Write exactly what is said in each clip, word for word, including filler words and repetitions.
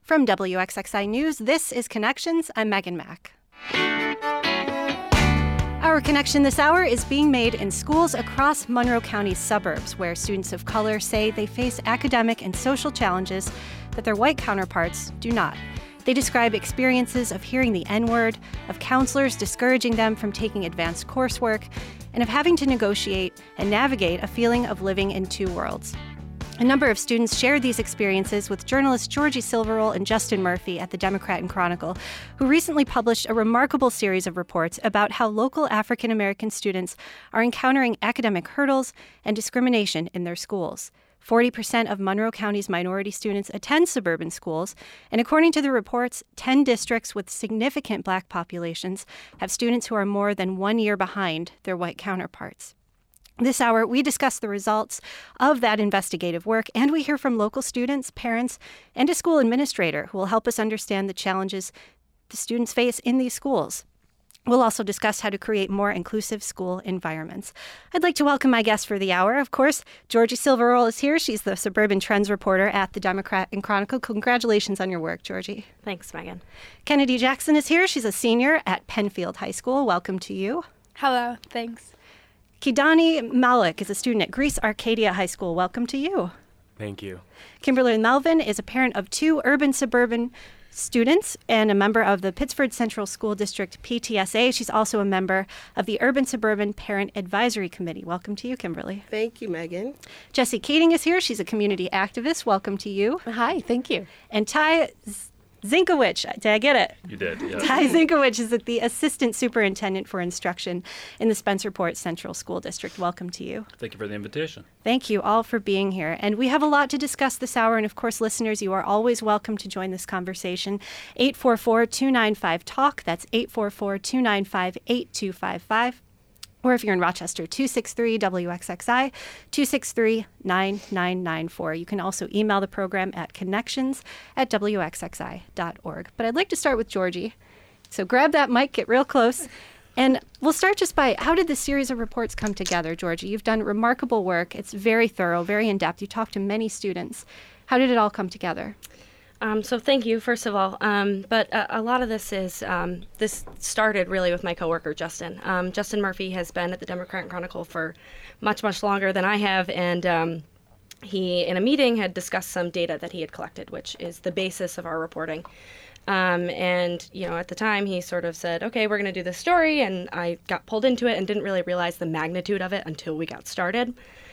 From W X X I News, this is Connections. I'm Megan Mack. Our connection this hour is being made in schools across Monroe County's suburbs, where students of color say they face academic and social challenges that their white counterparts do not. They describe experiences of hearing the N-word, of counselors discouraging them from taking advanced coursework, and of having to negotiate and navigate a feeling of living in two worlds. A number of students shared these experiences with journalists Georgie Silverole and Justin Murphy at the Democrat and Chronicle, who recently published a remarkable series of reports about how local African American students are encountering academic hurdles and discrimination in their schools. forty percent of Monroe County's minority students attend suburban schools, and according to the reports, ten districts with significant Black populations have students who are more than one year behind their white counterparts. This hour, we discuss the results of that investigative work, and we hear from local students, parents, and a school administrator who will help us understand the challenges the students face in these schools. We'll also discuss how to create more inclusive school environments. I'd like to welcome my guest for the hour. Of course, Georgie Silverole is here. She's the Suburban Trends reporter at the Democrat and Chronicle. Congratulations on your work, Georgie. Thanks, Megan. Kennedy Jackson is here. She's a senior at Penfield High School. Welcome to you. Hello, thanks. Kidani Malik is a student at Greece Arcadia High School. Welcome to you. Thank you. Kimberly Melvin is a parent of two urban-suburban students and a member of the Pittsford Central School District P T S A. She's also a member of the Urban-Suburban Parent Advisory Committee. Welcome to you, Kimberly. Thank you, Megan. Jessie Keating is here. She's a community activist. Welcome to you. Hi, thank you. And Ty Zinkowicz, did I get it? You did, yeah. Ty Zinkowicz is the Assistant Superintendent for Instruction in the Spencerport Central School District. Welcome to you. Thank you for the invitation. Thank you all for being here. And we have a lot to discuss this hour. And of course, listeners, you are always welcome to join this conversation. eight four four, two nine five, TALK. That's eight four four, two nine five, eight two five five. Or if you're in Rochester, two six three W X X I, two six three, nine nine nine four. You can also email the program at connections at W X X I dot org. But I'd like to start with Georgie. So grab that mic, get real close. And we'll start just by, how did this series of reports come together, Georgie? You've done remarkable work. It's very thorough, very in-depth. You talked to many students. How did it all come together? Um, so thank you, first of all. Um, but a, a lot of this is, um, this started really with my coworker, Justin. Um, Justin Murphy has been at the Democrat and Chronicle for much, much longer than I have. And um, he, in a meeting, had discussed some data that he had collected, which is the basis of our reporting. Um, and, you know, at the time, he sort of said, okay, we're going to do this story. And I got pulled into it and didn't really realize the magnitude of it until we got started.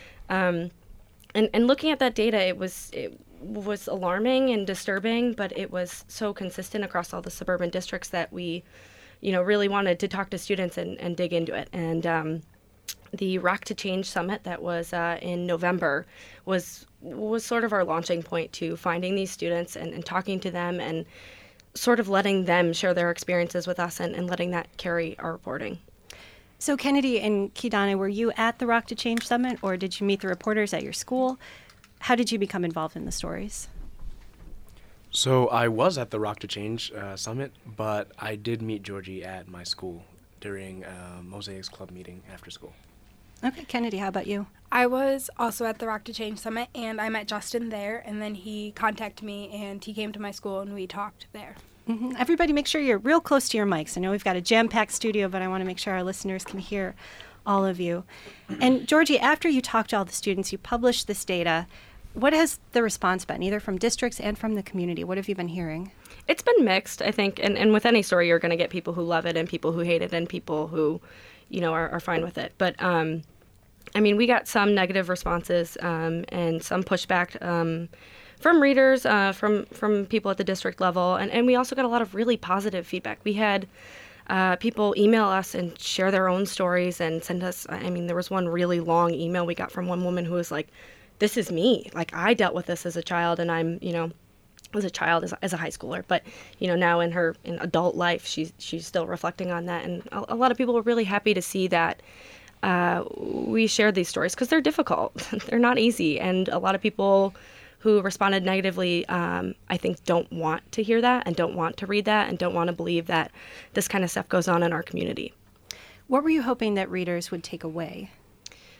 Um, and, and looking at that data, it was... It, was alarming and disturbing, but it was so consistent across all the suburban districts that we, you know, really wanted to talk to students and, and dig into it. And um, the Rock to Change Summit that was uh, in November was was sort of our launching point to finding these students and, and talking to them and sort of letting them share their experiences with us and, and letting that carry our reporting. So Kennedy and Kidani, were you at the Rock to Change Summit, or did you meet the reporters at your school? How did you become involved in the stories? So I was at the Rock to Change uh, Summit, but I did meet Georgie at my school during a Mosaics Club meeting after school. Okay, Kennedy, how about you? I was also at the Rock to Change Summit, and I met Justin there, and then he contacted me, and he came to my school, and we talked there. Mm-hmm. Everybody make sure you're real close to your mics. I know we've got a jam-packed studio, but I want to make sure our listeners can hear all of you. And Georgie, after you talked to all the students, you published this data. What has the response been, either from districts and from the community? What have you been hearing? It's been mixed, I think. And, and with any story, you're going to get people who love it and people who hate it and people who, you know, are, are fine with it. But, um, I mean, we got some negative responses um, and some pushback um, from readers, uh, from, from people at the district level. And, and we also got a lot of really positive feedback. We had Uh, people email us and share their own stories and send us, I mean, there was one really long email we got from one woman who was like, this is me. Like, I dealt with this as a child, and I'm, you know, as a child, as a, as a high schooler. But, you know, now in her in adult life, she's, she's still reflecting on that. And a, a lot of people were really happy to see that uh, we shared these stories because they're difficult. They're not easy. And a lot of people who responded negatively, um, I think, don't want to hear that and don't want to read that and don't want to believe that this kind of stuff goes on in our community. What were you hoping that readers would take away?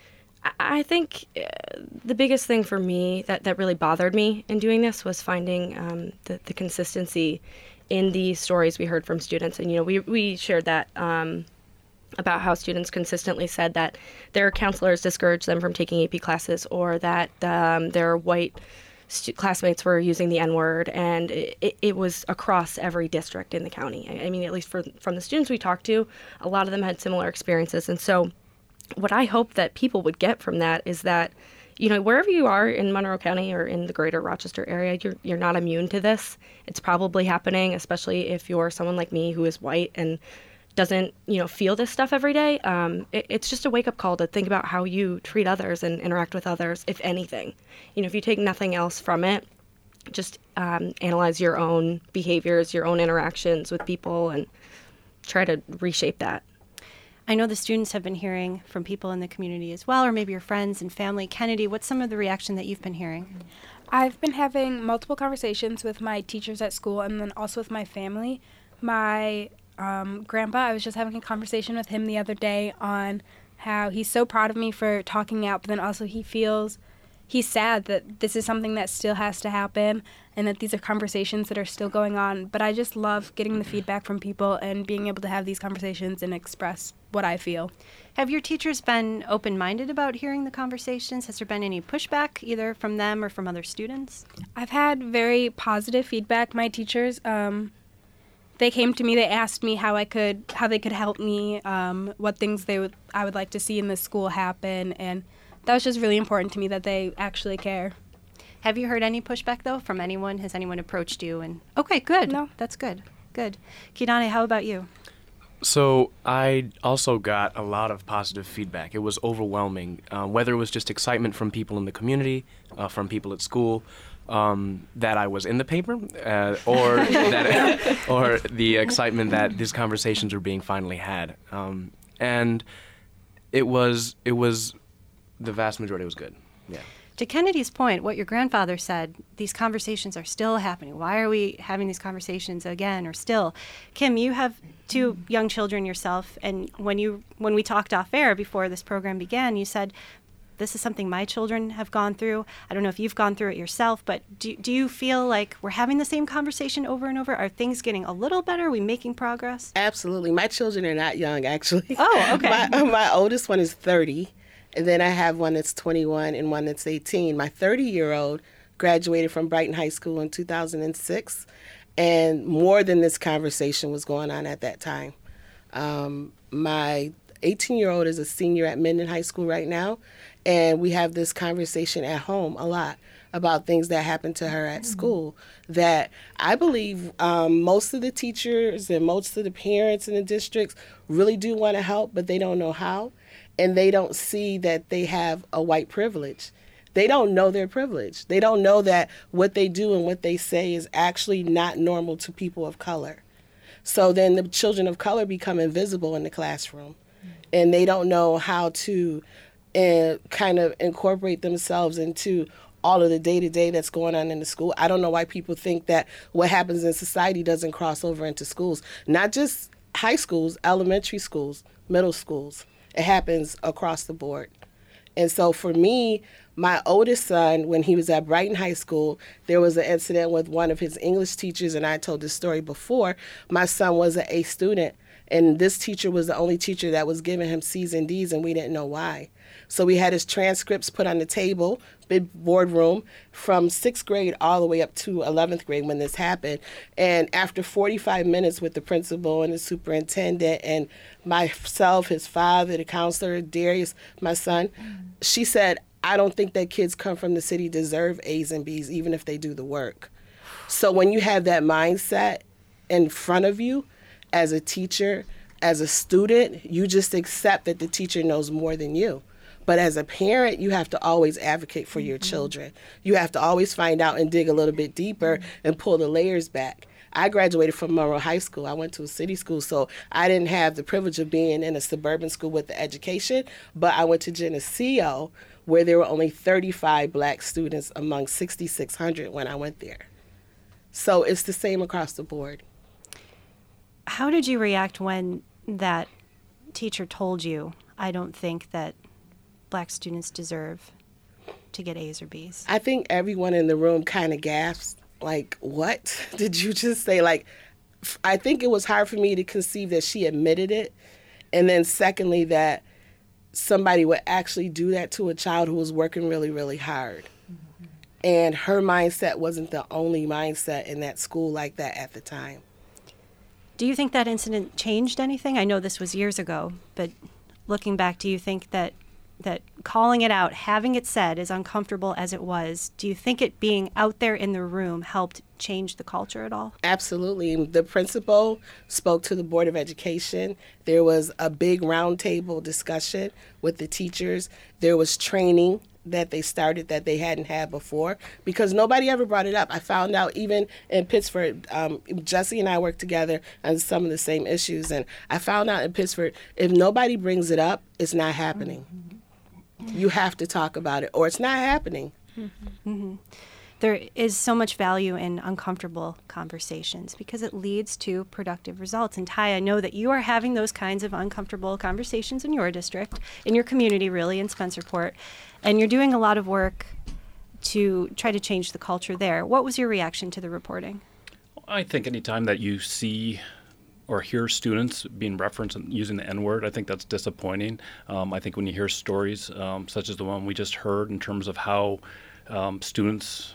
I think uh, the biggest thing for me that, that really bothered me in doing this was finding um, the, the consistency in the stories we heard from students. And, you know, we, we shared that um, about how students consistently said that their counselors discouraged them from taking A P classes, or that um, their white stu- classmates were using the N-word, and it, it was across every district in the county. I, I mean, at least for, from the students we talked to, a lot of them had similar experiences. And so what I hope that people would get from that is that, you know, wherever you are in Monroe County or in the greater Rochester area, you're you're not immune to this. It's probably happening, especially if you're someone like me who is white and doesn't, you know, feel this stuff every day. Um, it, it's just a wake-up call to think about how you treat others and interact with others, if anything. You know, if you take nothing else from it, just um, analyze your own behaviors, your own interactions with people, and try to reshape that. I know the students have been hearing from people in the community as well, or maybe your friends and family. Kennedy, what's some of the reaction that you've been hearing? I've been having multiple conversations with my teachers at school and then also with my family. My um, grandpa, I was just having a conversation with him the other day on how he's so proud of me for talking out, but then also he feels he's sad that this is something that still has to happen and that these are conversations that are still going on. But I just love getting the feedback from people and being able to have these conversations and express what I feel. Have your teachers been open-minded about hearing the conversations? Has there been any pushback either from them or from other students? I've had very positive feedback. My teachers, um, they came to me, they asked me how I could, how they could help me, um, what things they would, I would like to see in the school happen, and that was just really important to me that they actually care. Have you heard any pushback, though, from anyone? Has anyone approached you? And okay, good. No. That's good. Good. Kidane, how about you? So I also got a lot of positive feedback. It was overwhelming, uh, whether it was just excitement from people in the community, uh, from people at school, um, that I was in the paper, uh, or that, or the excitement that these conversations were being finally had. Um, and it was it was the vast majority was good. Yeah. To Kennedy's point, what your grandfather said, these conversations are still happening. Why are we having these conversations again or still? Kim, you have two young children yourself, and when you when we talked off air before this program began, you said, this is something my children have gone through. I don't know if you've gone through it yourself, but do, do you feel like we're having the same conversation over and over? Are things getting a little better? Are we making progress? Absolutely. My children are not young, actually. Oh, okay. my, my oldest one is thirty. And then I have one that's twenty-one and one that's eighteen. My thirty-year-old graduated from Brighton High School in two thousand six, and more than this conversation was going on at that time. Um, my eighteen-year-old is a senior at Minden High School right now, and we have this conversation at home a lot about things that happened to her at school that I believe um, most of the teachers and most of the parents in the districts really do want to help, but they don't know how. And they don't see that they have a white privilege. They don't know their privilege. They don't know that what they do and what they say is actually not normal to people of color. So then the children of color become invisible in the classroom. And they don't know how to uh, kind of incorporate themselves into all of the day-to-day that's going on in the school. I don't know why people think that what happens in society doesn't cross over into schools. Not just high schools, elementary schools, middle schools. It happens across the board. And so for me, my oldest son, when he was at Brighton High School, there was an incident with one of his English teachers, and I told this story before. My son was an A student, and this teacher was the only teacher that was giving him C's and D's, and we didn't know why. So we had his transcripts put on the table, big boardroom, from sixth grade all the way up to eleventh grade when this happened. And after forty-five minutes with the principal and the superintendent and myself, his father, the counselor, Darius, my son, she said, I don't think that kids come from the city deserve A's and B's, even if they do the work. So when you have that mindset in front of you as a teacher, as a student, you just accept that the teacher knows more than you. But as a parent, you have to always advocate for your children. You have to always find out and dig a little bit deeper and pull the layers back. I graduated from Monroe High School. I went to a city school, so I didn't have the privilege of being in a suburban school with the education, but I went to Geneseo, where there were only thirty-five black students among sixty-six hundred when I went there. So it's the same across the board. How did you react when that teacher told you, I don't think that Black students deserve to get A's or B's? I think everyone in the room kind of gasped, like, what did you just say? Like, I think it was hard for me to conceive that she admitted it. And then secondly, that somebody would actually do that to a child who was working really, really hard. Mm-hmm. And her mindset wasn't the only mindset in that school like that at the time. Do you think that incident changed anything? I know this was years ago, but looking back, do you think that that calling it out, having it said, as uncomfortable as it was, do you think it being out there in the room helped change the culture at all? Absolutely. The principal spoke to the Board of Education. There was a big roundtable discussion with the teachers. There was training that they started that they hadn't had before because nobody ever brought it up. I found out even in Pittsford, um, Jesse and I worked together on some of the same issues, and I found out in Pittsford, if nobody brings it up, it's not happening. Mm-hmm. You have to talk about it, or it's not happening. Mm-hmm. Mm-hmm. There is so much value in uncomfortable conversations because it leads to productive results. And Ty, I know that you are having those kinds of uncomfortable conversations in your district, in your community, really, in Spencerport, and you're doing a lot of work to try to change the culture there. What was your reaction to the reporting? I think anytime that you see or hear students being referenced and using the N-word, I think that's disappointing. Um, I think when you hear stories um, such as the one we just heard in terms of how um, students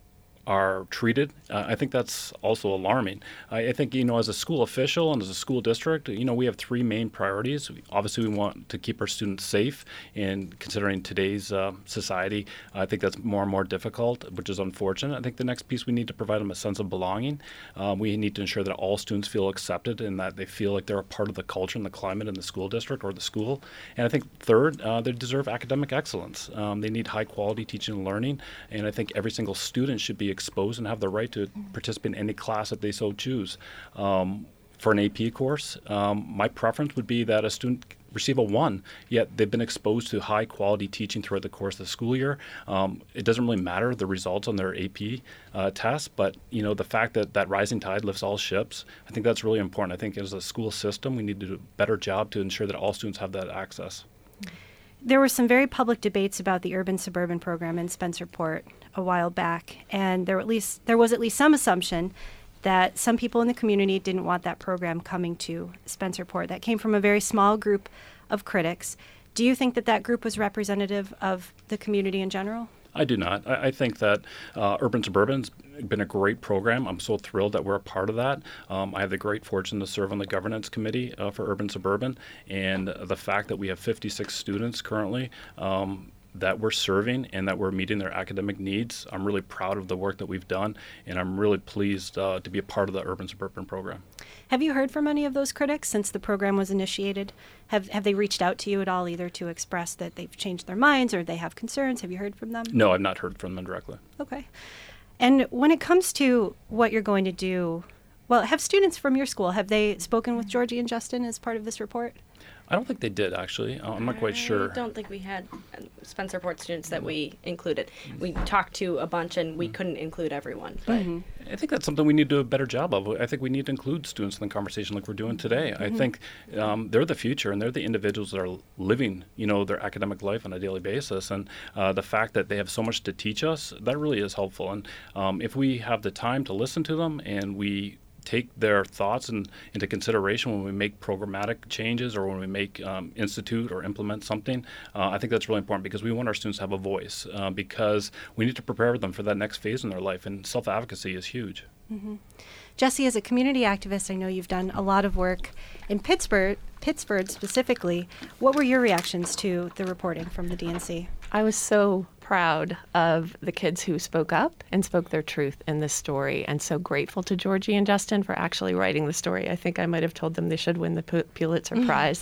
are treated, uh, I think that's also alarming. I, I think, you know, as a school official and as a school district, you know, we have three main priorities. Obviously, we want to keep our students safe, and considering today's uh, society, I think that's more and more difficult, which is unfortunate. I think the next piece, we need to provide them a sense of belonging. Um, we need to ensure that all students feel accepted and that they feel like they're a part of the culture and the climate in the school district or the school. And I think third, uh, they deserve academic excellence. Um, they need high quality teaching and learning, and I think every single student should be exposed and have the right to participate in any class that they so choose. Um, for an A P course, um, my preference would be that a student receive a one, yet they've been exposed to high quality teaching throughout the course of the school year. Um, it doesn't really matter the results on their A P uh, test, but you know, the fact that that rising tide lifts all ships, I think that's really important. I think as a school system, we need to do a better job to ensure that all students have that access. There were some very public debates about the urban-suburban program in Spencerport a while back, and there at least there was at least some assumption that some people in the community didn't want that program coming to Spencerport. That came from a very small group of critics. Do you think that that group was representative of the community in general? I do not. I, I think that uh, Urban Suburban's been a great program. I'm so thrilled that we're a part of that. Um, I have the great fortune to serve on the governance committee uh, for Urban Suburban, and the fact that we have fifty-six students currently um, that we're serving and that we're meeting their academic needs, I'm really proud of the work that we've done, and I'm really pleased uh, to be a part of the Urban Suburban program. Have you heard from any of those critics since the program was initiated? Have have they reached out to you at all, either to express that they've changed their minds or they have concerns? Have you heard from them? No, I've not heard from them directly. Okay. And when it comes to what you're going to do, well, have students from your school, have they spoken with Georgie and Justin as part of this report? I don't think they did, actually. Uh, I'm not quite sure. I don't think we had Spencerport students that we included. We talked to a bunch, and we couldn't include everyone. But Mm-hmm. I think that's something we need to do a better job of. I think we need to include students in the conversation like we're doing today. Mm-hmm. I think um, they're the future, and they're the individuals that are living, you know, their academic life on a daily basis. And uh, the fact that they have so much to teach us, that really is helpful. And um, if we have the time to listen to them and we take their thoughts in, into consideration when we make programmatic changes or when we make um, institute or implement something, uh, I think that's really important because we want our students to have a voice uh, because we need to prepare them for that next phase in their life, and self-advocacy is huge. Mm-hmm. Jesse, as a community activist, I know you've done a lot of work in Pittsburgh, Pittsburgh specifically. What were your reactions to the reporting from the D N C? I was so proud of the kids who spoke up and spoke their truth in this story, and so grateful to Georgie and Justin for actually writing the story. I think I might have told them they should win the P- Pulitzer Prize.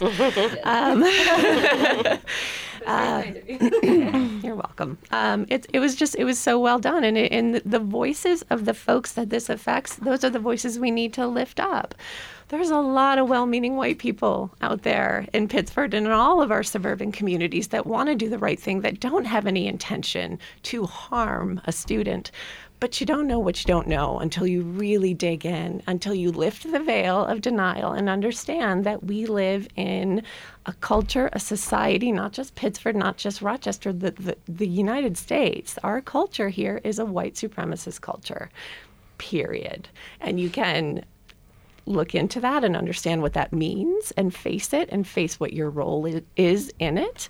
um, uh, you're welcome. Um, it, it was just, it was so well done, and, it, and the voices of the folks that this affects, those are the voices we need to lift up. There's a lot of well-meaning white people out there in Pittsford and in all of our suburban communities that want to do the right thing, that don't have any intention to harm a student. But you don't know what you don't know until you really dig in, until you lift the veil of denial and understand that we live in a culture, a society, not just Pittsford, not just Rochester, the, the, the United States. Our culture here is a white supremacist culture, period. And you can look into that and understand what that means and face it and face what your role is in it.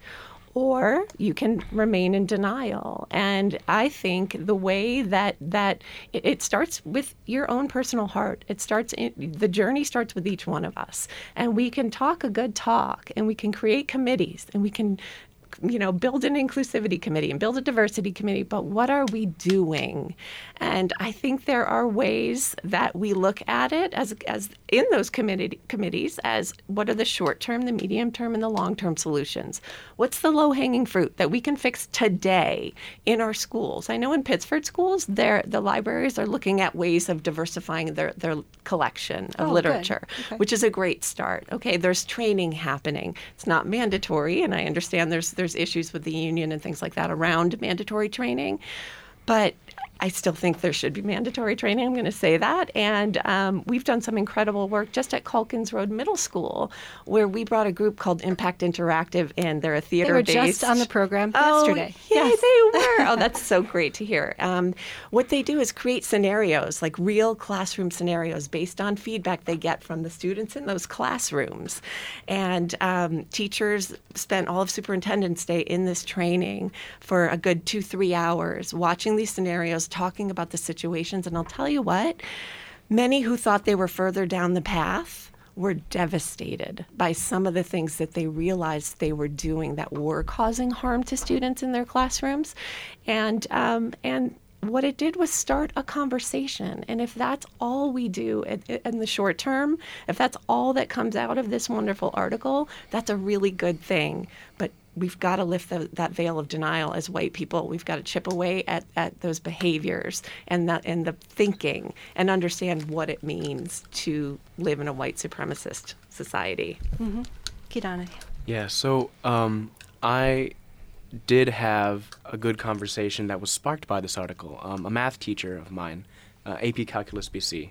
Or you can remain in denial. And I think the way that that it, it starts with your own personal heart. It starts in, the journey starts with each one of us. And we can talk a good talk, and we can create committees, and we can, you know, build an inclusivity committee and build a diversity committee, but what are we doing? And I think there are ways that we look at it as as in those committee committees as what are the short term, the medium term, and the long term solutions? What's the low hanging fruit that we can fix today in our schools? I know in Pittsford schools, there the libraries are looking at ways of diversifying their, their collection of Oh, literature, okay. which is a great start. Okay, there's training happening. It's not mandatory, and I understand there's there's issues with the union and things like that around mandatory training, but I still think there should be mandatory training. I'm going to say that. And um, we've done some incredible work just at Calkins Road Middle School, where we brought a group called Impact Interactive, and they're a They were theater-based. just on the program Oh, yesterday. Yeah, Yes. they were. Oh, that's so great to hear. Um, what they do is create scenarios, like real classroom scenarios based on feedback they get from the students in those classrooms. And um, teachers spent all of Superintendent's Day in this training for a good two, three hours, watching these scenarios, talking about the situations. And I'll tell you what, many who thought they were further down the path were devastated by some of the things that they realized they were doing that were causing harm to students in their classrooms. And um, and what it did was start a conversation. And if that's all we do in, in the short term, if that's all that comes out of this wonderful article, that's a really good thing. But we've got to lift the, that veil of denial as white people. We've got to chip away at, at those behaviors and that and the thinking and understand what it means to live in a white supremacist society. Mm-hmm. Kidane. Yeah, so um, I did have a good conversation that was sparked by this article. Um, a math teacher of mine, uh, A P Calculus B C,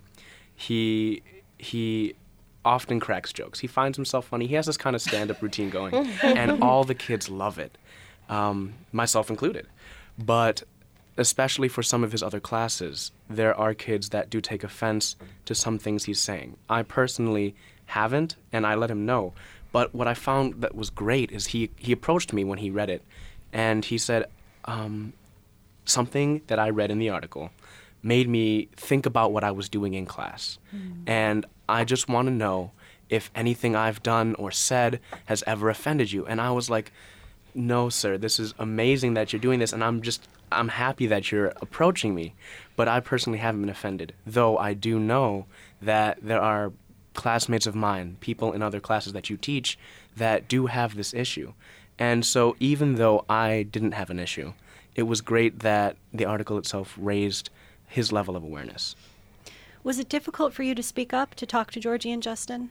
he he often cracks jokes. He finds himself funny. He has this kind of stand-up routine going, and all the kids love it, um, myself included. But especially for some of his other classes, there are kids that do take offense to some things he's saying. I personally haven't, and I let him know. But what I found that was great is he, he approached me when he read it, and he said, um, something that I read in the article made me think about what I was doing in class. Mm. And I just want to know if anything I've done or said has ever offended you. And I was like, no, sir, this is amazing that you're doing this, and I'm just, I'm happy that you're approaching me. But I personally haven't been offended, though I do know that there are classmates of mine, people in other classes that you teach, that do have this issue. And so even though I didn't have an issue, it was great that the article itself raised his level of awareness. Was it difficult for you to speak up, to talk to Georgie and Justin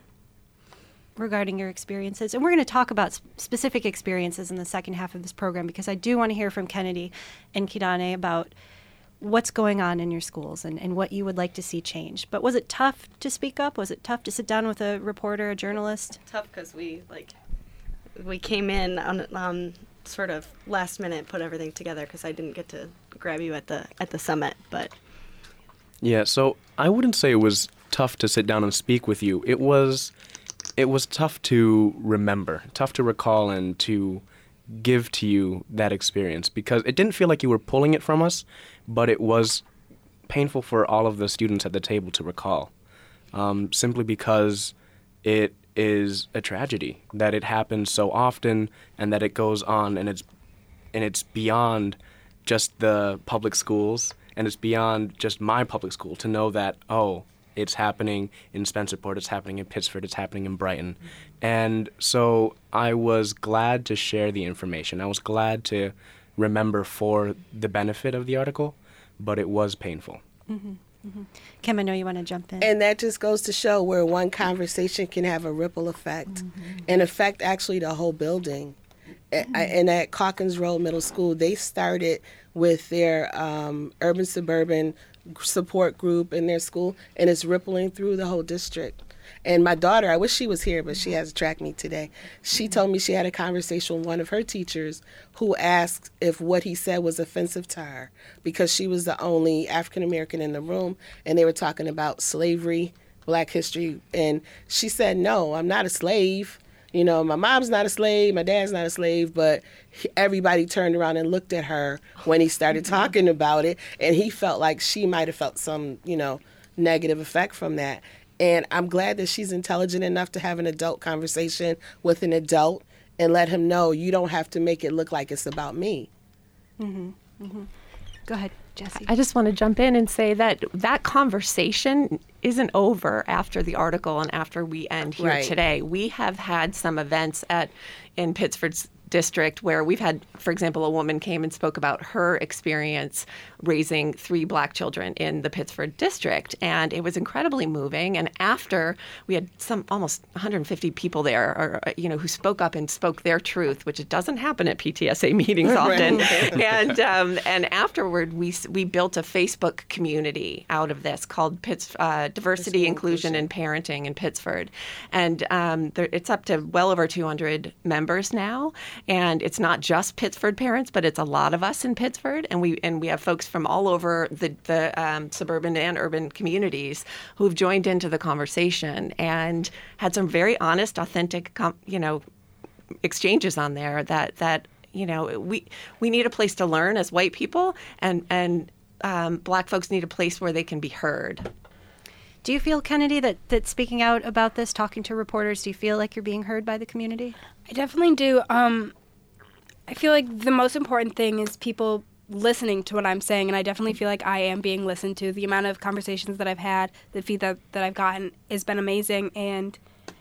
regarding your experiences? And we're going to talk about sp- specific experiences in the second half of this program, because I do want to hear from Kennedy and Kidane about what's going on in your schools and, and what you would like to see change. But was it tough to speak up? Was it tough to sit down with a reporter, a journalist? Tough because we, like, we came in on um, sort of last minute, put everything together because I didn't get to grab you at the at the summit, but... Yeah, so I wouldn't say it was tough to sit down and speak with you. It was it was tough to remember, tough to recall and to give to you that experience, because it didn't feel like you were pulling it from us, but it was painful for all of the students at the table to recall, um, simply because it is a tragedy that it happens so often and that it goes on, and it's and it's beyond just the public schools. And it's beyond just my public school to know that, oh, it's happening in Spencerport, it's happening in Pittsford, it's happening in Brighton. And so I was glad to share the information. I was glad to remember for the benefit of the article, but it was painful. Mm-hmm. Mm-hmm. Kim, I know you want to jump in. And that just goes to show where one conversation can have a ripple effect mm-hmm. and affect actually the whole building. Mm-hmm. And at Calkins Road Middle School, they started with their um, urban suburban support group in their school, and it's rippling through the whole district. And my daughter, I wish she was here, but she has to track me today. She told me she had a conversation with one of her teachers who asked if what he said was offensive to her because she was the only African American in the room, and they were talking about slavery, Black history, and she said, no, I'm not a slave. You know, my mom's not a slave, my dad's not a slave, but he, everybody turned around and looked at her when he started talking about it, and he felt like she might have felt some, you know, negative effect from that. And I'm glad that she's intelligent enough to have an adult conversation with an adult and let him know you don't have to make it look like it's about me. Mm-hmm. Mm-hmm. Go ahead, Jessie. I just want to jump in and say that that conversation isn't over after the article and after we end here Right. today. We have had some events at in Pittsford's district where we've had, for example, a woman came and spoke about her experience raising three Black children in the Pittsford district, and it was incredibly moving. And after, we had some almost one hundred fifty people there, or, you know, who spoke up and spoke their truth, which it doesn't happen at P T S A meetings often. and um, and afterward, we we built a Facebook community out of this called Pitts, uh, Diversity, Inclusion, and Parenting in Pittsford, and um, there, it's up to well over two hundred members now. And it's not just Pittsford parents, but it's a lot of us in Pittsford, and we and we have folks from all over the the um, suburban and urban communities who've joined into the conversation and had some very honest, authentic, com- you know, exchanges on there. That that you know we we need a place to learn as white people, and and um, Black folks need a place where they can be heard. Do you feel, Kennedy, that, that speaking out about this, talking to reporters, do you feel like you're being heard by the community? I definitely do. Um, I feel like the most important thing is people listening to what I'm saying, and I definitely feel like I am being listened to. The amount of conversations that I've had, the feedback that I've gotten has been amazing, and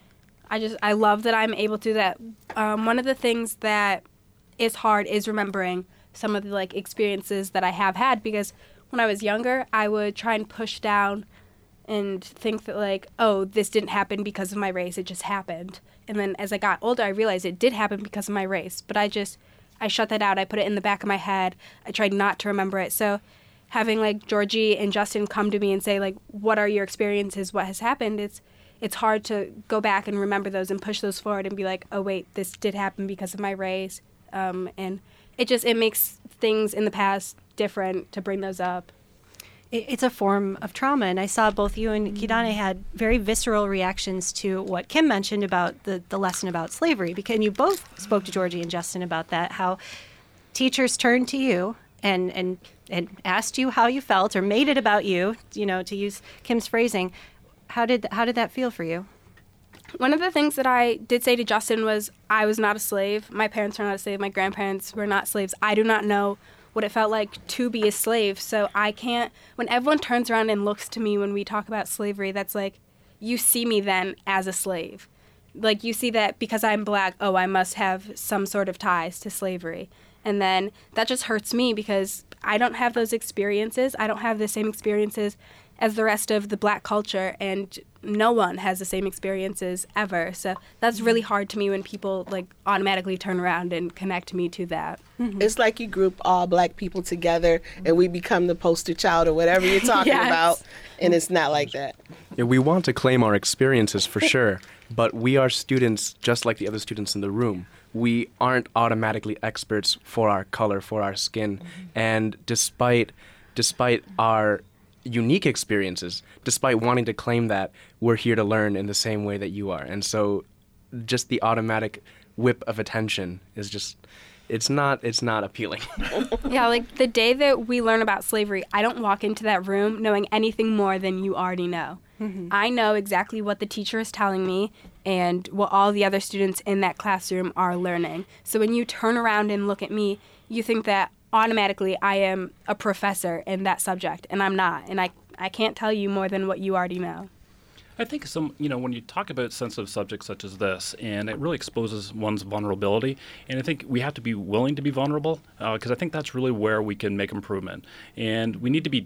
I just I love that I'm able to do that. Um, one of the things that is hard is remembering some of the like experiences that I have had, because when I was younger, I would try and push down and think that, like, oh, this didn't happen because of my race, it just happened. And then as I got older, I realized it did happen because of my race. But I just, I shut that out. I put it in the back of my head. I tried not to remember it. So having, like, Georgie and Justin come to me and say, like, what are your experiences, what has happened, it's it's hard to go back and remember those and push those forward and be like, oh, wait, this did happen because of my race. Um, and it just, it makes things in the past different to bring those up. It's a form of trauma, and I saw both you and Kidane had very visceral reactions to what Kim mentioned about the, the lesson about slavery, because and you both spoke to Georgie and Justin about that, how teachers turned to you and, and, and asked you how you felt or made it about you, you know, to use Kim's phrasing. How did how did that feel for you? One of the things that I did say to Justin was I was not a slave. My parents were not a slave. My grandparents were not slaves. I do not know what it felt like to be a slave. So I can't, when everyone turns around and looks to me when we talk about slavery, that's like, you see me then as a slave. Like, you see that because I'm Black, oh, I must have some sort of ties to slavery. And then that just hurts me because I don't have those experiences. I don't have the same experiences as the rest of the Black culture, and no one has the same experiences ever. So that's really hard to me when people like automatically turn around and connect me to that. Mm-hmm. It's like you group all Black people together and we become the poster child or whatever you're talking Yes. about, and it's not like that. Yeah, we want to claim our experiences for sure, but we are students just like the other students in the room. We aren't automatically experts for our color, for our skin, and despite despite our unique experiences, despite wanting to claim that, we're here to learn in the same way that you are. And so just the automatic whip of attention is just, it's not it's not appealing. Yeah, like the day that we learn about slavery, I don't walk into that room knowing anything more than you already know. Mm-hmm. I know exactly what the teacher is telling me and what all the other students in that classroom are learning. So when you turn around and look at me, you think that automatically I am a professor in that subject, and I'm not. And I, I can't tell you more than what you already know. I think some, you know, when you talk about sensitive subjects such as this, and it really exposes one's vulnerability, and I think we have to be willing to be vulnerable, because uh, I think that's really where we can make improvement. And we need to be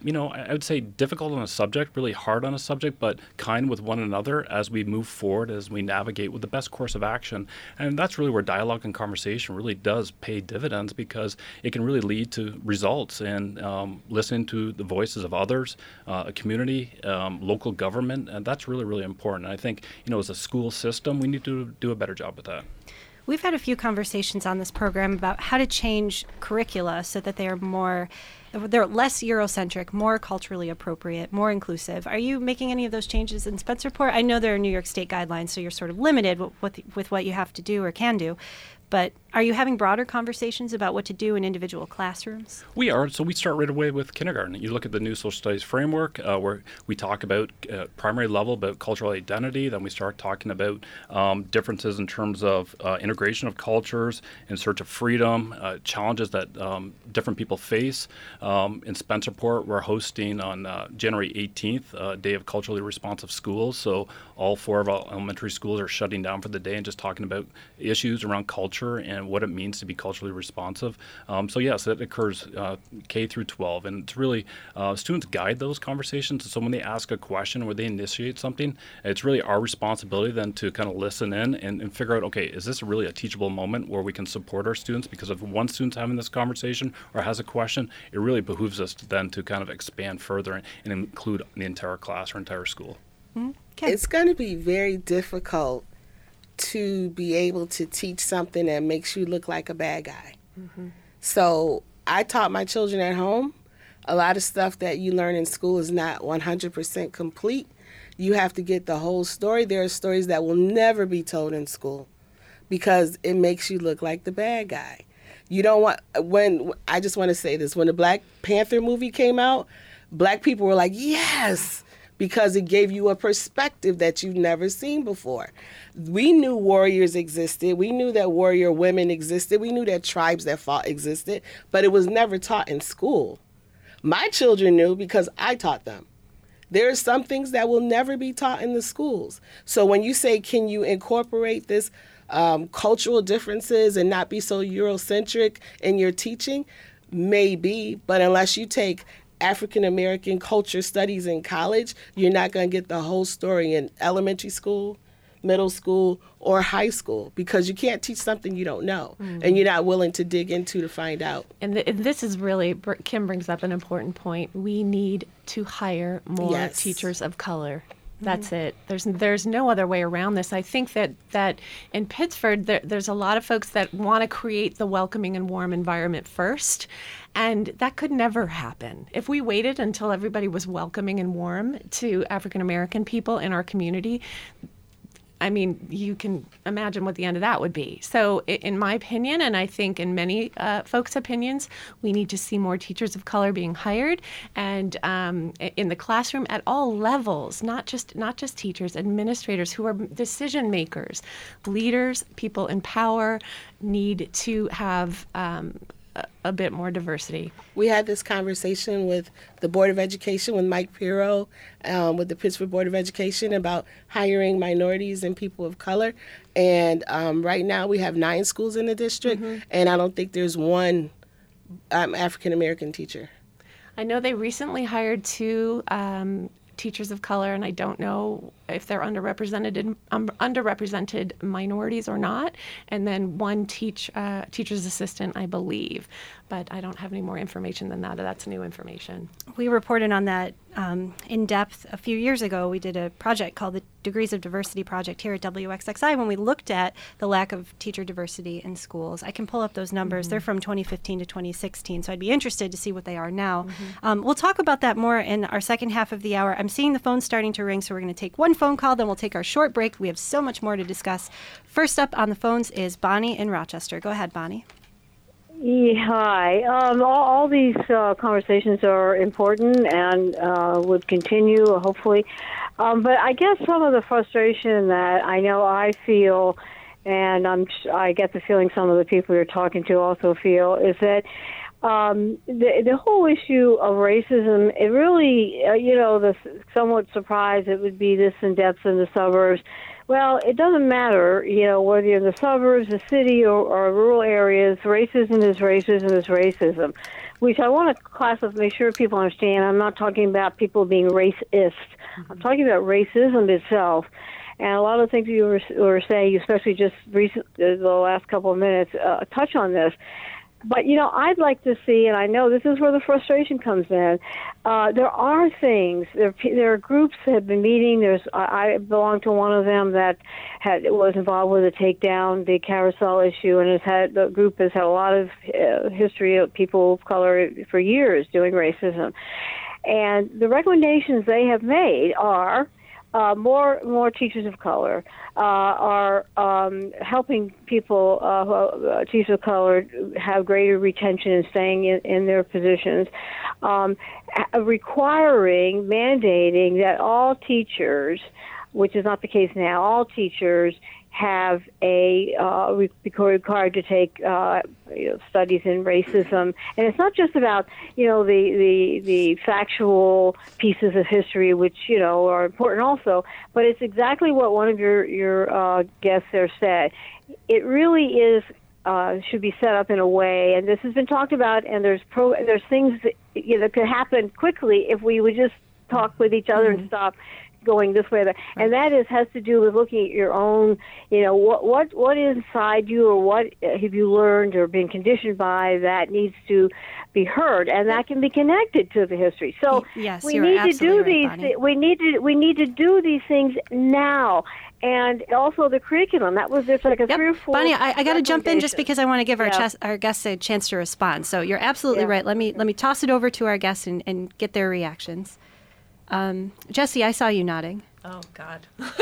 you know, I would say difficult on a subject, really hard on a subject, but kind with one another as we move forward, as we navigate with the best course of action. And that's really where dialogue and conversation really does pay dividends, because it can really lead to results and um, listening to the voices of others, uh, a community, um, local government, and that's really, really important. And I think, you know, as a school system, we need to do a better job with that. We've had a few conversations on this program about how to change curricula so that they are more, they're less Eurocentric, more culturally appropriate, more inclusive. Are you making any of those changes in Spencerport? I know there are New York State guidelines, so you're sort of limited with, with what you have to do or can do. But are you having broader conversations about what to do in individual classrooms? We are. So we start right away with kindergarten. You look at the new social studies framework uh, where we talk about uh, primary level about cultural identity. Then we start talking about um, differences in terms of uh, integration of cultures, in search of freedom, uh, challenges that um, different people face. Um, in Spencerport, we're hosting on uh, January eighteenth, uh, Day of Culturally Responsive Schools. So all four of our elementary schools are shutting down for the day and just talking about issues around culture and what it means to be culturally responsive. Um, so yes, that occurs uh, K through twelve, and it's really uh, students guide those conversations. So when they ask a question or they initiate something, it's really our responsibility then to kind of listen in and, and figure out, okay, is this really a teachable moment where we can support our students? Because if one student's having this conversation or has a question, it really behooves us to then to kind of expand further and, and include the entire class or entire school. Mm-hmm. Okay. It's going to be very difficult to be able to teach something that makes you look like a bad guy. Mm-hmm. So I taught my children at home. A lot of stuff that you learn in school is not one hundred percent complete. You have to get the whole story. There are stories that will never be told in school because it makes you look like the bad guy. You don't want, when, I just want to say this, when the Black Panther movie came out, Black people were like, yes, because it gave you a perspective that you've never seen before. We knew warriors existed. We knew that warrior women existed. We knew that tribes that fought existed, but it was never taught in school. My children knew because I taught them. There are some things that will never be taught in the schools. So when you say, can you incorporate this um, cultural differences and not be so Eurocentric in your teaching? Maybe, but unless you take African American culture studies in college, you're not going to get the whole story in elementary school, middle school, or high school, because you can't teach something you don't know mm-hmm. and you're not willing to dig into to find out. And, th- and this is really, Kim brings up an important point. We need to hire more yes. teachers of color. That's mm-hmm. it. There's there's no other way around this. I think that, that in Pittsford, there, there's a lot of folks that want to create the welcoming and warm environment first, and that could never happen. If we waited until everybody was welcoming and warm to African American people in our community, I mean, you can imagine what the end of that would be. So in my opinion, and I think in many uh, folks' opinions, we need to see more teachers of color being hired and um, in the classroom at all levels, not just not just teachers, administrators who are decision makers, leaders, people in power need to have um, a bit more diversity. We had this conversation with the Board of Education, with Mike Pirro, um, with the Pittsburgh Board of Education about hiring minorities and people of color. And um, right now we have nine schools in the district, mm-hmm. and I don't think there's one um, African-American teacher. I know they recently hired two um, teachers of color, and I don't know if they're underrepresented um, underrepresented minorities or not. And then one teach uh, teacher's assistant, I believe, but I don't have any more information than that. That's new information. We reported on that um, in depth a few years ago. We did a project called the Degrees of Diversity Project here at W X X I when we looked at the lack of teacher diversity in schools. I can pull up those numbers. Mm-hmm. They're from twenty fifteen to twenty sixteen, so I'd be interested to see what they are now. Mm-hmm. Um, we'll talk about that more in our second half of the hour. I'm seeing the phone starting to ring, so we're going to take one phone call, then we'll take our short break. We have so much more to discuss. First up on the phones is Bonnie in Rochester. Go ahead, Bonnie. Yeah, hi. Um, all, all these uh, conversations are important and uh, would continue, hopefully. Um, but I guess some of the frustration that I know I feel, and I'm, I get the feeling some of the people you're talking to also feel, is that um, the, the whole issue of racism, it really, uh, you know, the somewhat surprised it would be this in-depth in the suburbs. Well, it doesn't matter, you know, whether you're in the suburbs, the city, or, or rural areas. Racism is racism is racism. which I want to classify, make sure people understand. I'm not talking about people being racist. Mm-hmm. I'm talking about racism itself. And a lot of things you were, were saying, especially just recent, the last couple of minutes, uh, touch on this. But, you know, I'd like to see, and I know this is where the frustration comes in, uh, there are things, there, there are groups that have been meeting. There's I, I belong to one of them that had was involved with the takedown, the carousel issue, and has had the group has had a lot of uh, history of people of color for years doing racism. And the recommendations they have made are Uh, more more teachers of color uh, are um, helping people, uh, who, uh, teachers of color, have greater retention and staying in, in their positions, um, requiring, mandating that all teachers, which is not the case now, all teachers have a uh, required to take uh, you know, studies in racism, and it's not just about you know the, the the factual pieces of history, which you know are important also, but it's exactly what one of your your uh, guests there said. It really is uh, should be set up in a way, and this has been talked about, and there's pro there's things that you know that could happen quickly if we would just talk with each other mm-hmm. and stop going this way or that. And that is has to do with looking at your own, you know, what what what is inside you, or what have you learned or been conditioned by that needs to be heard, and that can be connected to the history. So yes, we you're need to do right, these. Bonnie. We need to we need to do these things now. And also the curriculum. That was just like a yep. three or four. Bonnie, I, I got to jump in just because I want to give our yeah. chas- our guests a chance to respond. So you're absolutely yeah. right. Let me let me toss it over to our guests and, and get their reactions. Um, Jesse, I saw you nodding. Oh, God.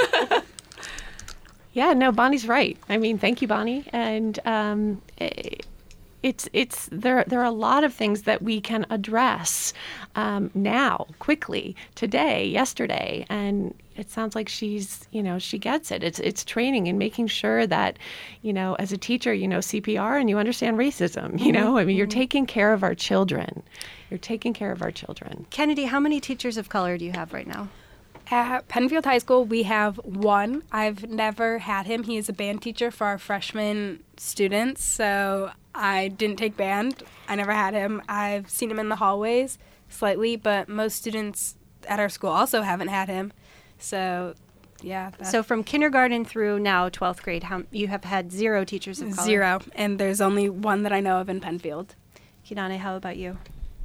Yeah, no, Bonnie's right. I mean, thank you, Bonnie. And um, it's it's there. There are a lot of things that we can address um, now, quickly, today, yesterday, and it sounds like she's, you know, she gets it. It's it's training and making sure that, you know, as a teacher, you know C P R and you understand racism. You know, I mean, you're taking care of our children. You're taking care of our children. Kennedy, how many teachers of color do you have right now? At Penfield High School, we have one. I've never had him. He is a band teacher for our freshman students, so I didn't take band. I never had him. I've seen him in the hallways slightly, but most students at our school also haven't had him. So, yeah. So from kindergarten through now twelfth grade, how you have had zero teachers of color? Zero, and there's only one that I know of in Penfield. Kidane, how about you?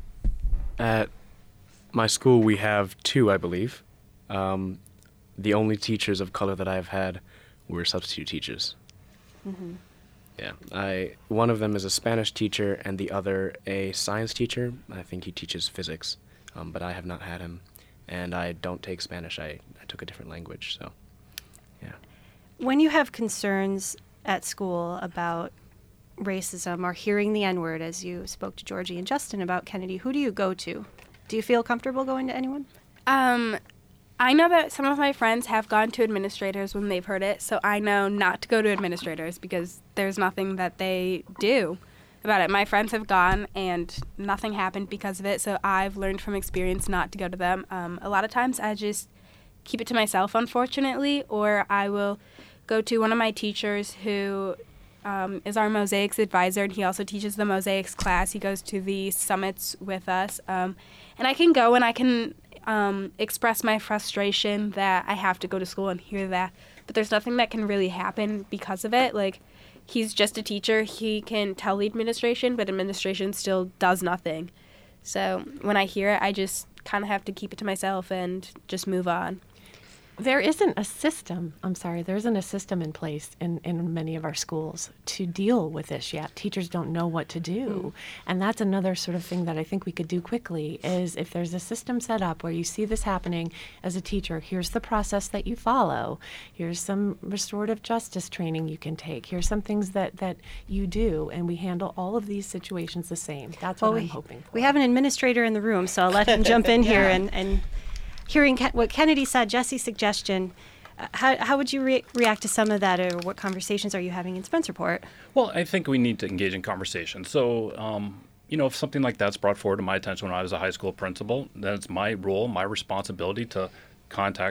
At my school, we have two, I believe. Um, the only teachers of color that I've had were substitute teachers. Mm-hmm. Yeah, I one of them is a Spanish teacher, and the other a science teacher. I think he teaches physics, um, but I have not had him. And I don't take Spanish. I, I took a different language, so, yeah. When you have concerns at school about racism or hearing the N-word, as you spoke to Georgie and Justin about Kennedy, who do you go to? Do you feel comfortable going to anyone? Um, I know that some of my friends have gone to administrators when they've heard it, so I know not to go to administrators because there's nothing that they do about it. My friends have gone and nothing happened because of it, so I've learned from experience not to go to them. Um, a lot of times I just keep it to myself, unfortunately, or I will go to one of my teachers who um, is our mosaics advisor, and he also teaches the mosaics class. He goes to the summits with us, um, and I can go and I can um, express my frustration that I have to go to school and hear that, but there's nothing that can really happen because of it. Like, he's just a teacher. He can tell the administration, but administration still does nothing. So when I hear it, I just kind of have to keep it to myself and just move on. There isn't a system, I'm sorry, there isn't a system in place in, in many of our schools to deal with this yet. Teachers don't know what to do. Mm. And that's another sort of thing that I think we could do quickly is if there's a system set up where you see this happening as a teacher, here's the process that you follow. Here's some restorative justice training you can take. Here's some things that, that you do, and we handle all of these situations the same. That's what well, I'm we, hoping for. We have an administrator in the room, so I'll let him jump in yeah. here and... and Hearing Ke- what Kennedy said, Jesse's suggestion, uh, how, how would you re- react to some of that, or what conversations are you having in Spencerport? Well, I think we need to engage in conversation. So, um, you know, if something like that's brought forward to my attention when I was a high school principal, then it's my role, my responsibility to contact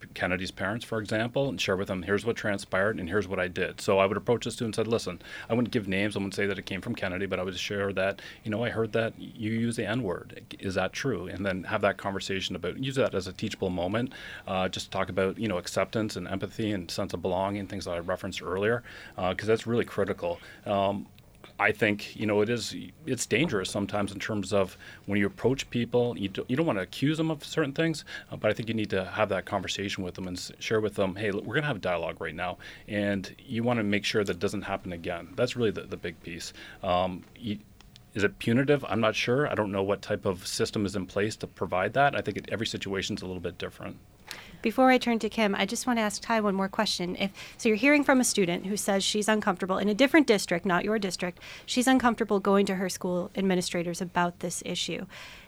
Kennedy's parents, for example, and share with them, here's what transpired and here's what I did. So I would approach the student and said, listen, I wouldn't give names, I wouldn't say that it came from Kennedy, but I would share that, you know, I heard that you use the N-word. Is that true? And then have that conversation about, use that as a teachable moment, uh, just talk about, you know, acceptance and empathy and sense of belonging, things that I referenced earlier, because uh, that's really critical. Um, I think, you know, it is, it's dangerous sometimes in terms of when you approach people, you don't, you don't want to accuse them of certain things, uh, but I think you need to have that conversation with them and s- share with them, hey, look, we're going to have a dialogue right now, and you want to make sure that doesn't happen again. That's really the, the big piece. Um, you, Is it punitive? I'm not sure. I don't know what type of system is in place to provide that. I think it, every situation is a little bit different. Before I turn to Kim, I just want to ask Ty one more question. If so, you're hearing from a student who says she's uncomfortable in a different district, not your district. She's uncomfortable going to her school administrators about this issue.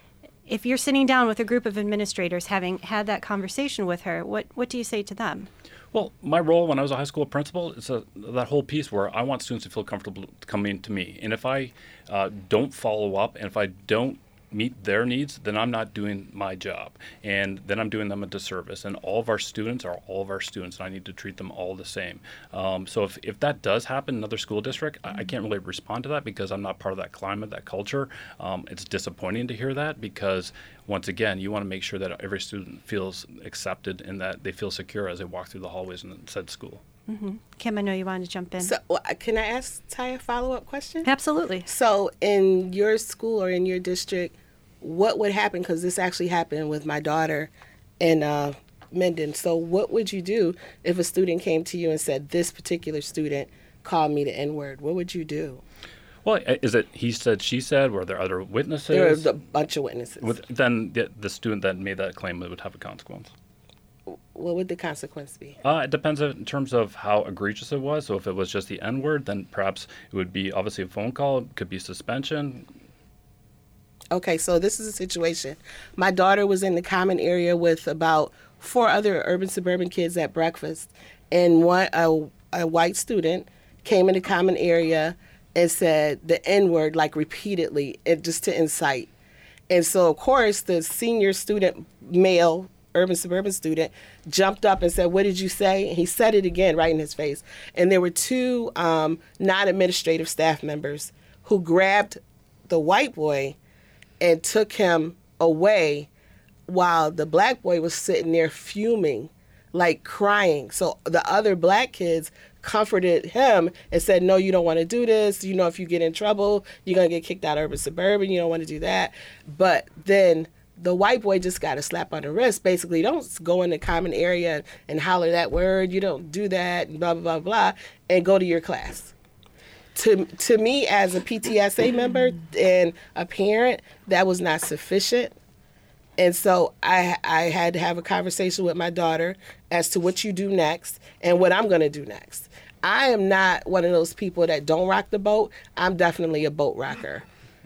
If you're sitting down with a group of administrators, having had that conversation with her, what what do you say to them? Well, my role when I was a high school principal is a, that whole piece where I want students to feel comfortable coming to me. And if I uh, don't follow up and if I don't meet their needs, then I'm not doing my job. And then I'm doing them a disservice. And all of our students are all of our students, and I need to treat them all the same. Um, so if, if that does happen in another school district, I, I can't really respond to that because I'm not part of that climate, that culture. Um, it's disappointing to hear that because, once again, you want to make sure that every student feels accepted and that they feel secure as they walk through the hallways in said school. Mm-hmm. Kim, I know you wanted to jump in. So, well, can I ask Ty a follow-up question? Absolutely. So in your school or in your district, what would happen, because this actually happened with my daughter in uh, Minden. So what would you do if a student came to you and said, this particular student called me the N-word? What would you do? Well, is it he said, she said? Were there other witnesses? There was a bunch of witnesses. With, then the, the student that made that claim would have a consequence. What would the consequence be? Uh, it depends in terms of how egregious it was. So if it was just the N-word, then perhaps it would be obviously a phone call. It could be suspension. Okay, so this is a situation. My daughter was in the common area with about four other urban suburban kids at breakfast, and one a, a white student came in the common area and said the N-word like repeatedly, and just to incite. And so, of course, the senior student, male urban suburban student, jumped up and said, what did you say? And he said it again right in his face. And there were two um, non-administrative staff members who grabbed the white boy and took him away while the black boy was sitting there fuming, like crying. So the other black kids comforted him and said, no, you don't want to do this. You know, if you get in trouble, you're going to get kicked out of urban suburban. You don't want to do that. But then the white boy just got a slap on the wrist. Basically, don't go in the common area and holler that word. You don't do that, and blah, blah, blah, blah, and go to your class. To to me, as a P T S A member and a parent, that was not sufficient. And so I I had to have a conversation with my daughter as to what you do next and what I'm going to do next. I am not one of those people that don't rock the boat. I'm definitely a boat rocker.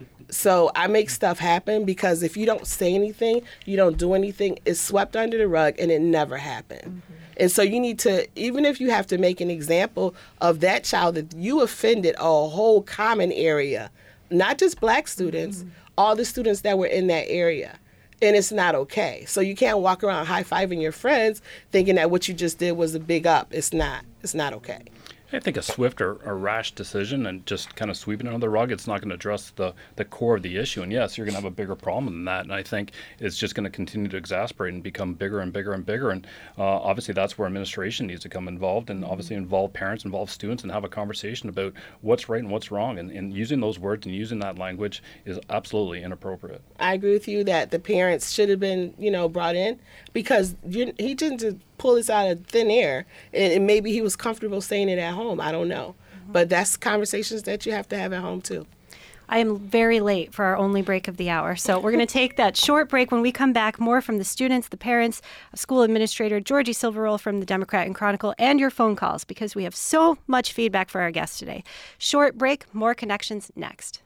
So I make stuff happen because if you don't say anything, you don't do anything, it's swept under the rug and it never happened. Mm-hmm. And so you need to, even if you have to make an example of that child that you offended a whole common area, not just black students, mm-hmm. all the students that were in that area. And it's not okay. So you can't walk around high-fiving your friends thinking that what you just did was a big up. It's not. It's not okay. I think a swift or, or rash decision and just kind of sweeping it under the rug, it's not going to address the, the core of the issue. And yes, you're going to have a bigger problem than that. And I think it's just going to continue to exasperate and become bigger and bigger and bigger. And uh, obviously that's where administration needs to come involved and obviously involve parents, involve students, and have a conversation about what's right and what's wrong. And, and using those words and using that language is absolutely inappropriate. I agree with you that the parents should have been, you know, brought in because you, he didn't just pull this out of thin air. And, and maybe he was comfortable saying it at home. I don't know. Mm-hmm. But that's conversations that you have to have at home, too. I am very late for our only break of the hour. So we're going to take that short break. When we come back, more from the students, the parents, school administrator Georgie Silverroll from the Democrat and Chronicle, and your phone calls, because we have so much feedback for our guests today. Short break, more connections next.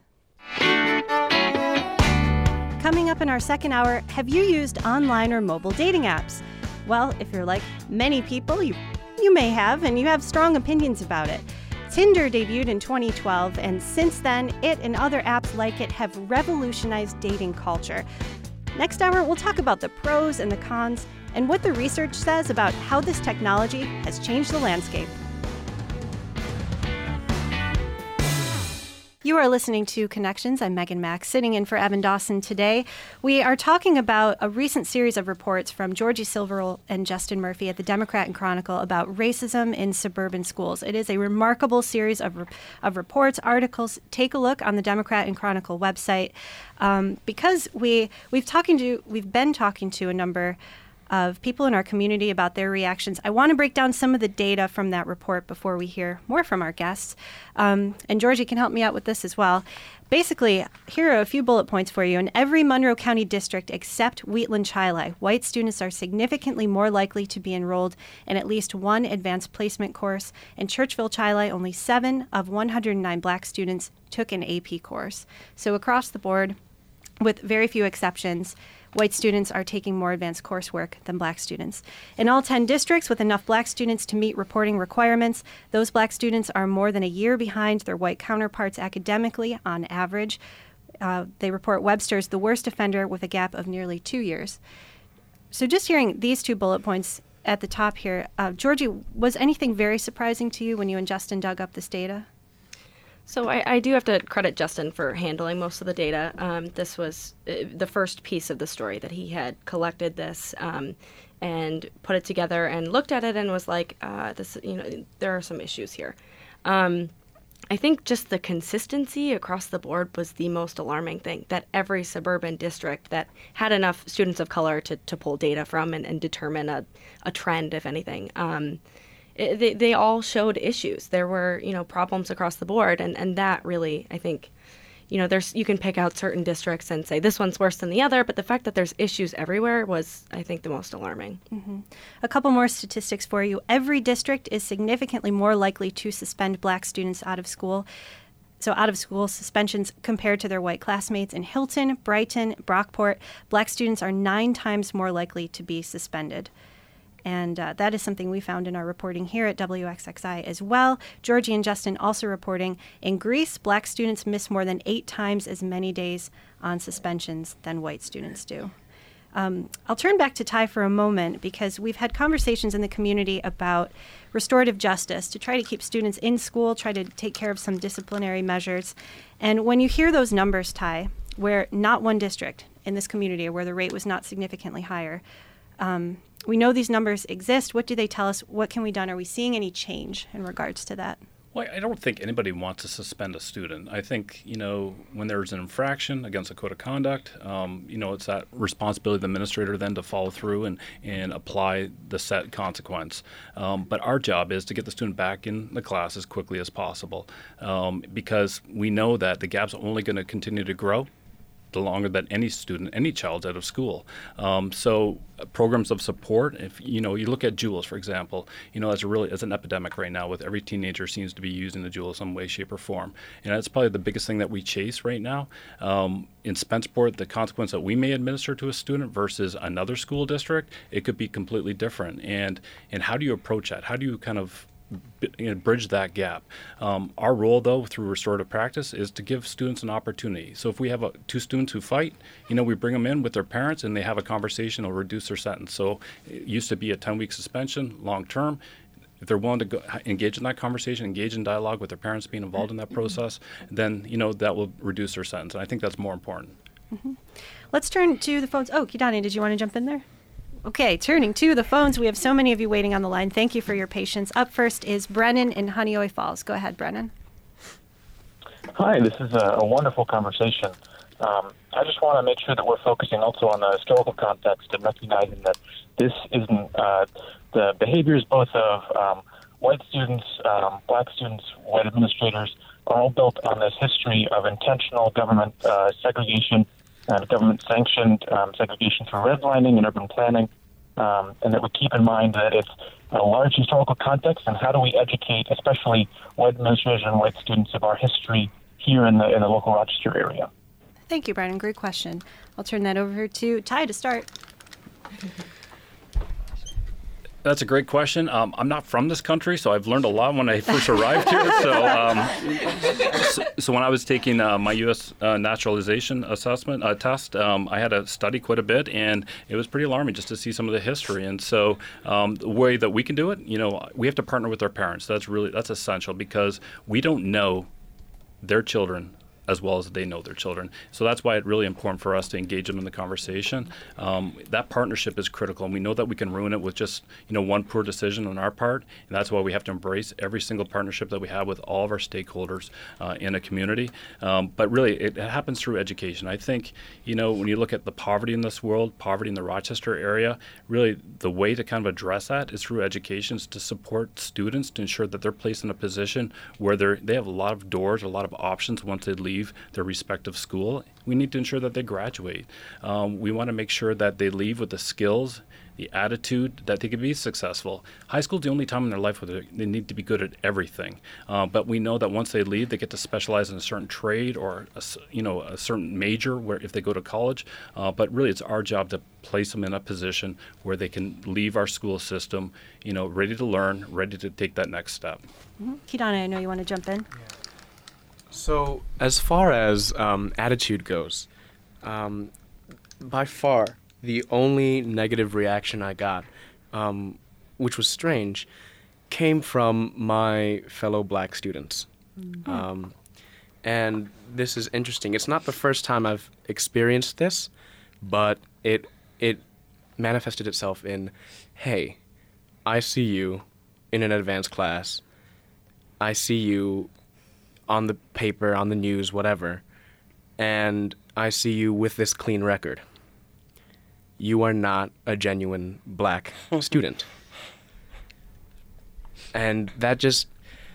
Coming up in our second hour, have you used online or mobile dating apps? Well, if you're like many people, you you may have, and you have strong opinions about it. Tinder debuted in twenty twelve, and since then, it and other apps like it have revolutionized dating culture. Next hour, we'll talk about the pros and the cons and what the research says about how this technology has changed the landscape. You are listening to Connections. I'm Megan Mack, sitting in for Evan Dawson today. We are talking about a recent series of reports from Georgie Silverell and Justin Murphy at the Democrat and Chronicle about racism in suburban schools. It is a remarkable series of, re- of reports, articles. Take a look on the Democrat and Chronicle website um, because we we've talking to we've been talking to a number of people in our community about their reactions. I want to break down some of the data from that report before we hear more from our guests. Um, and Georgie can help me out with this as well. Basically, here are a few bullet points for you. In every Monroe County district except Wheatland-Chili, white students are significantly more likely to be enrolled in at least one advanced placement course. In Churchville-Chili, only seven of one hundred nine black students took an A P course. So across the board, with very few exceptions, white students are taking more advanced coursework than black students. In all ten districts with enough black students to meet reporting requirements, those black students are more than a year behind their white counterparts academically on average. Uh, they report Webster's the worst offender with a gap of nearly two years. So just hearing these two bullet points at the top here, uh, Georgie, was anything very surprising to you when you and Justin dug up this data? So I, I do have to credit Justin for handling most of the data. Um, this was uh, the first piece of the story that he had collected this um, and put it together and looked at it and was like, uh, "This, you know, there are some issues here." Um, I think just the consistency across the board was the most alarming thing. That every suburban district that had enough students of color to, to pull data from and, and determine a, a trend, if anything. Um, It, they, they all showed issues. There were, you know, problems across the board, and, and that really, I think, you know, there's you can pick out certain districts and say this one's worse than the other, but the fact that there's issues everywhere was, I think, the most alarming. Mm-hmm. A couple more statistics for you. Every district is significantly more likely to suspend black students out of school. So out of school suspensions compared to their white classmates. In Hilton, Brighton, Brockport, black students are nine times more likely to be suspended. And uh, that is something we found in our reporting here at W X X I as well. Georgie and Justin also reporting in Greece, black students miss more than eight times as many days on suspensions than white students do. Um, I'll turn back to Ty for a moment because we've had conversations in the community about restorative justice to try to keep students in school, try to take care of some disciplinary measures. And when you hear those numbers, Ty, where not one district in this community where the rate was not significantly higher, um, we know these numbers exist. What do they tell us? What can we do? Are we seeing any change in regards to that? Well, I don't think anybody wants to suspend a student. I think, you know, when there's an infraction against a code of conduct, um, you know, it's that responsibility of the administrator then to follow through and, and apply the set consequence. Um, but our job is to get the student back in the class as quickly as possible um, because we know that the gap's only going to continue to grow the longer that any student, any child's out of school. Um, so uh, programs of support, if you know, you look at Juuls, for example, you know, that's a really, it's an epidemic right now with every teenager seems to be using the Juul in some way, shape, or form. And that's probably the biggest thing that we chase right now. Um, in Spenceport, the consequence that we may administer to a student versus another school district, it could be completely different. And and how do you approach that? How do you kind of you know, bridge that gap? Um, our role, though, through restorative practice is to give students an opportunity. So if we have a, two students who fight, you know, we bring them in with their parents and they have a conversation, it'll reduce their sentence. So it used to be a ten-week suspension, long-term. If they're willing to go, engage in that conversation, engage in dialogue with their parents being involved in that process, then, you know, that will reduce their sentence. And I think that's more important. Mm-hmm. Let's turn to the phones. Oh, Kidani, did you want to jump in there? Okay, turning to the phones, we have so many of you waiting on the line. Thank you for your patience. Up first is Brennan in Honeoye Falls. Go ahead, Brennan. Hi, this is a, a wonderful conversation. Um, I just want to make sure that we're focusing also on the historical context and recognizing that this isn't uh, the behaviors both of um, white students, um, black students, white administrators are all built on this history of intentional government uh, segregation and government-sanctioned um, segregation through redlining and urban planning, um, and that we keep in mind that it's a large historical context, and how do we educate, especially white administrators and white students, of our history here in the in the local Rochester area. Thank you, Brandon. Great question. I'll turn that over to Ty to start. That's a great question. Um, I'm not from this country, so I've learned a lot when I first arrived here. So, um, so, so when I was taking uh, my U S uh, naturalization assessment uh, test, um, I had to study quite a bit, and it was pretty alarming just to see some of the history. And so um, the way that we can do it, you know, we have to partner with our parents. That's really that's essential because we don't know their children as well as they know their children. So that's why it's really important for us to engage them in the conversation. Um, that partnership is critical, and we know that we can ruin it with just, you know, one poor decision on our part, and that's why we have to embrace every single partnership that we have with all of our stakeholders uh, in a community. Um, but really, it, it happens through education. I think, you know, when you look at the poverty in this world, poverty in the Rochester area, really the way to kind of address that is through education, is to support students to ensure that they're placed in a position where they're, they have a lot of doors, a lot of options once they leave their respective school. We need to ensure that they graduate. Um, we want to make sure that they leave with the skills, the attitude that they can be successful. High school is the only time in their life where they need to be good at everything. Uh, but we know that once they leave, they get to specialize in a certain trade or a, you know, a certain major where if they go to college. Uh, but really, it's our job to place them in a position where they can leave our school system, you know, ready to learn, ready to take that next step. Mm-hmm. Kidana, I know you want to jump in. Yeah. So, as far as um, attitude goes, um, by far the only negative reaction I got, um, which was strange, came from my fellow black students. Mm-hmm. Um, and this is interesting. It's not the first time I've experienced this, but it it manifested itself in, hey, I see you in an advanced class. I see you on the paper, on the news, whatever, and I see you with this clean record. You are not a genuine black student. And that just,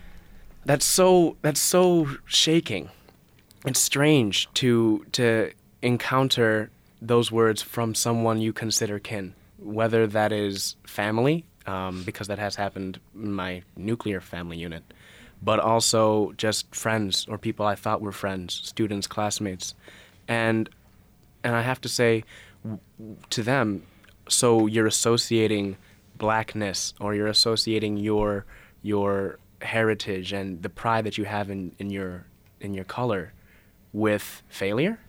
that's so, that's so shaking. It's strange to, to encounter those words from someone you consider kin, whether that is family, um, because that has happened in my nuclear family unit, but also just friends or people I thought were friends, students, classmates. And and I have to say w- to them, so you're associating blackness or you're associating your your heritage and the pride that you have in, in your in your color with failure,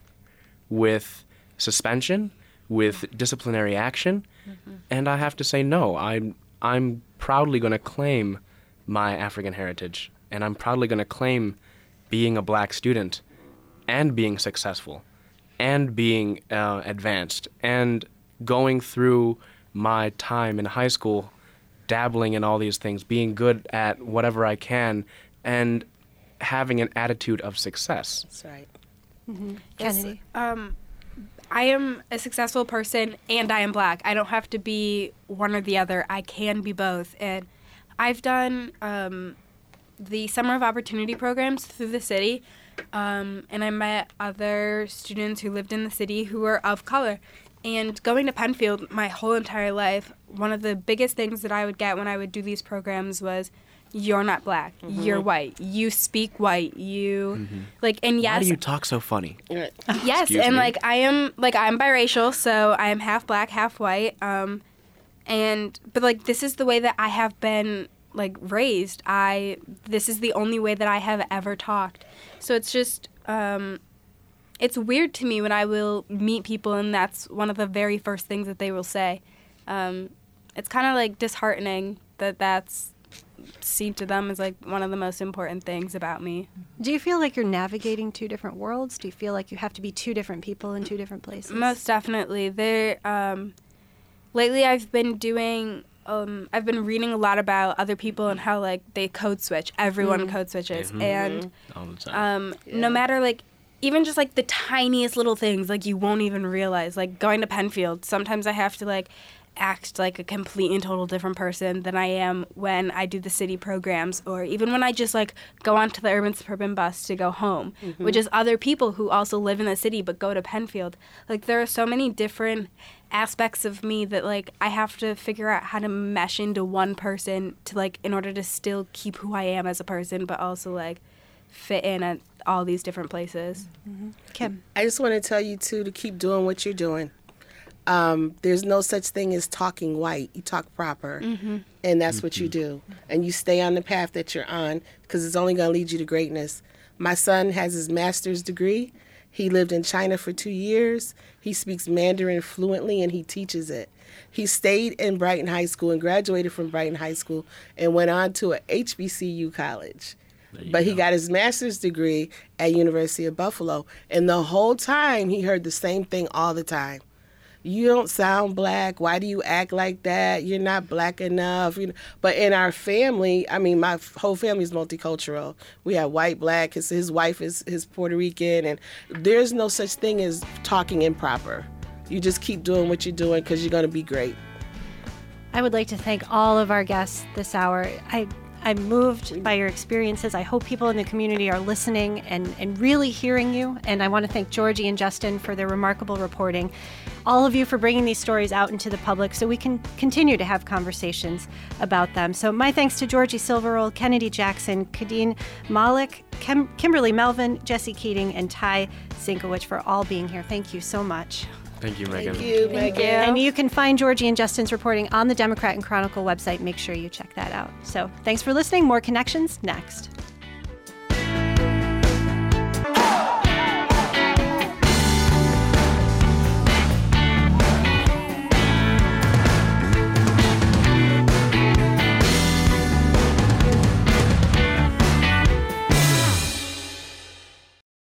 with suspension, with disciplinary action. Mm-hmm. And I have to say no, I'm I'm proudly going to claim my African heritage. And I'm proudly going to claim being a black student and being successful and being uh, advanced and going through my time in high school, dabbling in all these things, being good at whatever I can, and having an attitude of success. That's right. Mm-hmm. Yes, Kennedy? Um, I am a successful person and I am black. I don't have to be one or the other. I can be both. And I've done Um, the Summer of Opportunity programs through the city, um, and I met other students who lived in the city who were of color. And going to Penfield my whole entire life, one of the biggest things that I would get when I would do these programs was, you're not black, mm-hmm. you're white, you speak white, you, mm-hmm. like, and yes. Why do you talk so funny? Yes, Excuse and me. like, I am, like, I'm biracial, so I am half black, half white, um, and, but like, this is the way that I have been like raised. I this is the only way that I have ever talked. So it's just um it's weird to me when I will meet people and that's one of the very first things that they will say. Um it's kind of like disheartening that that's seen to them as like one of the most important things about me. Do you feel like you're navigating two different worlds? Do you feel like you have to be two different people in two different places? Most definitely. There um lately I've been doing Um, I've been reading a lot about other people and how, like, they code switch. Everyone mm. code switches. Mm-hmm. And all the time. Um, yeah. no matter, like, even just, like, the tiniest little things, like, you won't even realize. Like, going to Penfield, sometimes I have to, like, act like a complete and total different person than I am when I do the city programs, or even when I just, like, go onto the urban suburban bus to go home, mm-hmm. which is other people who also live in the city but go to Penfield. Like, there are so many different aspects of me that, like, I have to figure out how to mesh into one person to, like, in order to still keep who I am as a person, but also, like, fit in at all these different places. Mm-hmm. Kim? I just want to tell you, too, to keep doing what you're doing. Um, there's no such thing as talking white. You talk proper, Mm-hmm. and that's what you do. And you stay on the path that you're on because it's only going to lead you to greatness. My son has his master's degree. He lived in China for two years. He speaks Mandarin fluently, and he teaches it. He stayed in Brighton High School and graduated from Brighton High School and went on to a H B C U college. But he got his master's degree at University of Buffalo. And the whole time, he heard the same thing all the time. You don't sound black. Why do you act like that? You're not black enough. You know? But in our family, I mean, my whole family is multicultural. We have white, black. His, his wife is, is Puerto Rican. And there's no such thing as talking improper. You just keep doing what you're doing because you're going to be great. I would like to thank all of our guests this hour. I I'm moved by your experiences. I hope people in the community are listening and, and really hearing you. And I want to thank Georgie and Justin for their remarkable reporting. All of you for bringing these stories out into the public so we can continue to have conversations about them. So my thanks to Georgie Silverall, Kennedy Jackson, Kadeen Malik, Kim- Kimberly Melvin, Jesse Keating, and Ty Sienkiewicz for all being here. Thank you so much. Thank you, Megan. Thank you, Megan. And you can find Georgie and Justin's reporting on the Democrat and Chronicle website. Make sure you check that out. So thanks for listening. More Connections next.